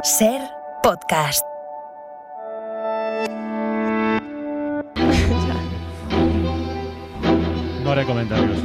Ser Podcast. No haré comentarios.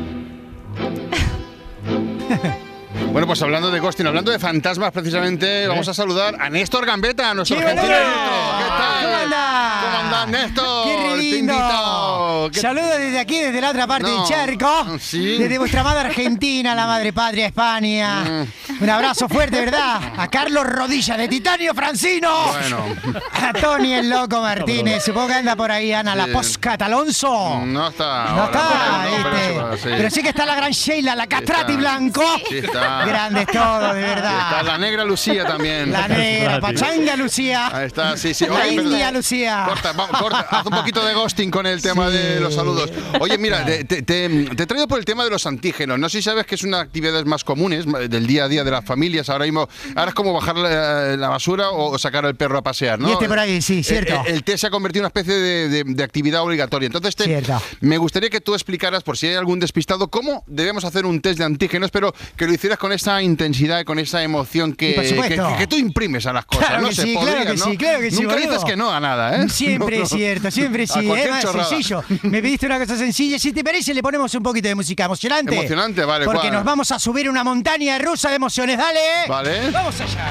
Bueno, pues hablando de ghosting, hablando de fantasmas precisamente, vamos a saludar a Néstor Gambetta, nuestro argentino. ¿Qué tal? ¿Cómo andás? ¿Cómo andás, Néstor? ¡Qué lindo! Saludos desde aquí, desde la otra parte del charco. Sí. Desde vuestra madre Argentina, la madre patria España. Un abrazo fuerte, ¿verdad? A Carlos Rodilla de Titanio Francino. Bueno. A Tony el Loco Martínez. Supongo que anda por ahí Ana la Poscat Alonso. No está. No ahora, está, no, ¿viste? sí. Pero sí que está la gran Sheila, la Castrati Está. Blanco. Sí, está. Grandes todos, de verdad. Está la negra Lucía también. La negra, Pachanga Lucía. Ahí está, sí, sí. La Oye, pero- India Lucía. Corta, haz un poquito de ghosting con el tema de los saludos. Oye, mira, te he traído por el tema de los antígenos. No sé si sabes que es una de las actividades más comunes del día a día de las familias. Ahora es como bajar la basura o sacar al perro a pasear, ¿no? Y por ahí, sí, cierto. El té se ha convertido en una especie de actividad obligatoria. Entonces, Cierto. me gustaría que tú explicaras, por si hay algún despistado, cómo debemos hacer un test de antígenos, pero que lo hicieras con esa intensidad y con esa emoción Y por supuesto. que tú imprimes a las cosas. Claro no que sé, sí, claro podrías, que ¿no? sí, claro que sí, Nunca boludo. dices que no a nada, ¿eh? Siempre No, es no. cierto, siempre A sí. cualquier Más chorrada. sencillo. Me pediste una cosa sencilla. Si te parece, le ponemos un poquito de música emocionante. Emocionante, vale, Porque ¿cuál? nos vamos a subir una montaña rusa de emociones. Dale. Vale. Vamos allá.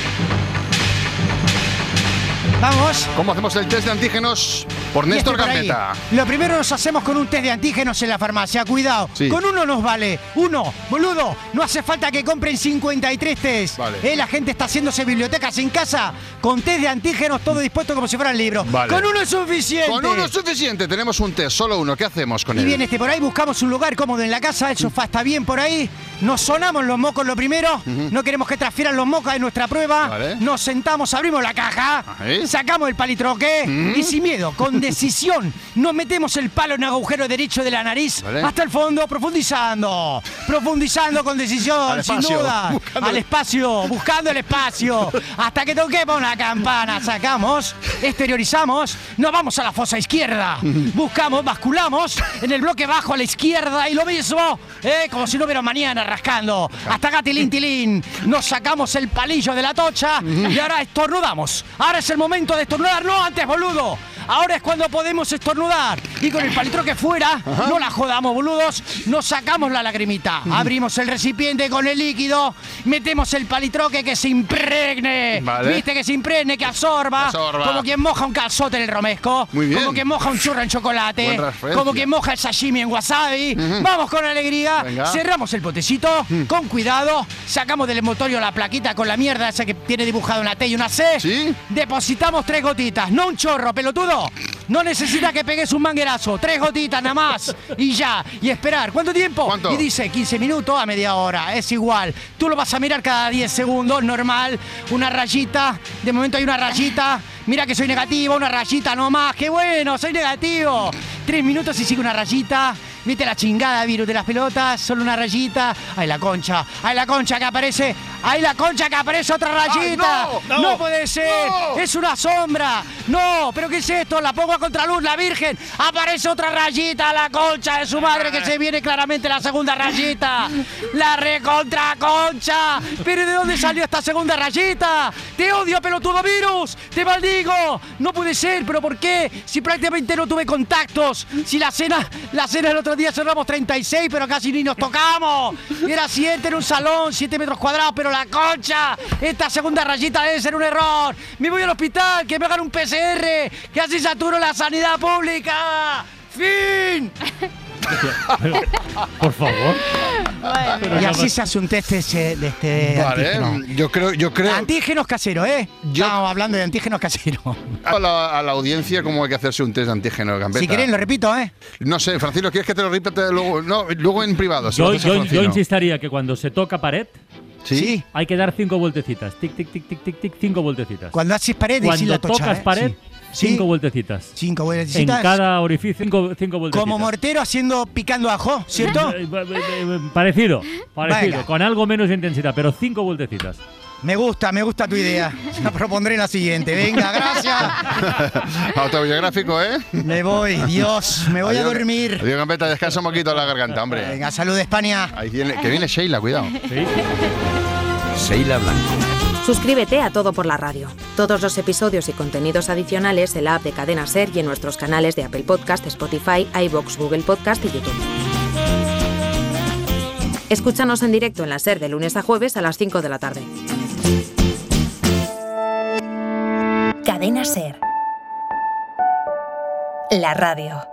Vamos. ¿Cómo hacemos el test de antígenos? Por Y Néstor por ahí. Gambetta. Lo primero nos hacemos con un test de antígenos en la farmacia. Cuidado. Sí. Con uno nos vale. Uno, boludo. No hace falta que compren 53 test. Vale. La gente está haciéndose bibliotecas en casa con test de antígenos, todo dispuesto como si fueran libros. Vale. Con uno es suficiente. Con uno es suficiente. Tenemos un test, solo uno. ¿Qué hacemos con Y él? bien, por ahí buscamos un lugar cómodo en la casa, el sofá está bien por ahí, nos sonamos los mocos lo primero, no queremos que transfieran los mocos de nuestra prueba, Vale. nos sentamos, abrimos la caja, Ahí. sacamos el palitroque y sin miedo, con decisión, nos metemos el palo en el agujero derecho de la nariz Vale. hasta el fondo, profundizando con decisión, Al sin espacio, duda, buscando al el- espacio, buscando el espacio, hasta que toquemos una campana, sacamos, exteriorizamos, nos vamos a la fosa izquierda, buscamos, basculamos en el bloque bajo a la izquierda y lo mismo, como si no hubiera mañana rascando, hasta acá tilín tilín, nos sacamos el palillo de la tocha y ahora estornudamos, ahora es el momento de estornudar, no antes boludo. Ahora es cuando podemos estornudar. Y con el palitroque fuera, no la jodamos, boludos. Nos sacamos la lagrimita. Abrimos el recipiente con el líquido. Metemos el palitroque que se impregne. Vale. ¿Viste? Que se impregne, que absorba. Que absorba. Como quien moja un calzote en el romesco. Muy bien. Como quien moja un churro en chocolate. Buena referencia. Como quien moja el sashimi en wasabi. Vamos con alegría. Venga. Cerramos el potecito. Con cuidado. Sacamos del envoltorio la plaquita con la mierda esa que tiene dibujada una T y una C. ¿Sí? Depositamos 3 gotitas. No un chorro, pelotudo. No necesita que pegues un manguerazo. 3 gotitas nada más. Y ya. Y esperar. ¿Cuánto tiempo? ¿Cuánto? Y dice 15 minutos a media hora. Es igual. Tú lo vas a mirar cada 10 segundos. Normal. Una rayita. De momento hay una rayita. Mira que soy negativo. Una rayita nomás. ¡Qué bueno! Soy negativo. 3 minutos y sigue una rayita. ¿Viste la chingada, virus de las pelotas? Solo una rayita. ¡Ay, la concha! ¡Ay, la concha que aparece! ¡Ay, la concha que aparece otra rayita! Ay, no puede ser! no. ¡Es una sombra! ¡No! ¿Pero qué es esto? La pongo a contraluz, la virgen. Aparece otra rayita, la concha de su madre, que se viene claramente la segunda rayita. ¡La recontra concha! ¿Pero de dónde salió esta segunda rayita? ¡Te odio, pelotudo virus! ¡Te maldigo! No puede ser, ¿pero por qué? Si prácticamente no tuve contactos. Si la cena el otro día cerramos 36, pero casi ni nos tocamos. Era 7 en un salón, 7 metros cuadrados, pero la concha. Esta segunda rayita debe ser un error. Me voy al hospital, que me hagan un PCR, que así saturo la sanidad pública. ¡Fin! Por favor. Y así se hace un test de este Vale, antígeno. yo creo Antígenos caseros, ¿eh? Yo- Estamos hablando de antígenos caseros. a la audiencia cómo hay que hacerse un test de antígeno, Gambetta. Si queréis, lo repito, ¿eh? No sé, Francisco, ¿quieres que te lo repita luego? No, luego en privado. se lo Yo, haces a yo Francino. insistiría que cuando se toca pared ¿Sí? hay que dar 5 vueltecitas. Tic, tic, tic, tic, tic, tic, 5 vueltecitas. Cuando haces pared, decís Cuando la tocha, tocas ¿eh? pared, Sí. 5 vueltecitas. 5 En vueltecitas. cada orificio, 5 vueltecitas. Como mortero picando ajo, ¿cierto? Parecido, Venga. con algo menos intensidad, pero 5 vueltecitas. Me gusta tu idea. La propondré en la siguiente. Venga, gracias. Autobiográfico, ¿eh? Me voy, Dios, me voy a Adiós, dormir. Adiós, Gambetta, descansa un poquito la garganta, hombre. Venga, salud de España. Ahí viene, que viene Sheila, cuidado. ¿Sí? Sheila Blanco. Suscríbete a Todo por la Radio. Todos los episodios y contenidos adicionales en la app de Cadena SER y en nuestros canales de Apple Podcast, Spotify, iVoox, Google Podcast y YouTube. Escúchanos en directo en la SER de lunes a jueves a las 5 de la tarde. Cadena SER. La radio.